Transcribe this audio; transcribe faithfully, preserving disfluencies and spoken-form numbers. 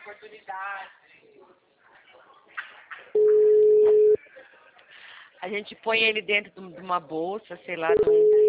A gente põe ele dentro de uma bolsa, sei lá, de um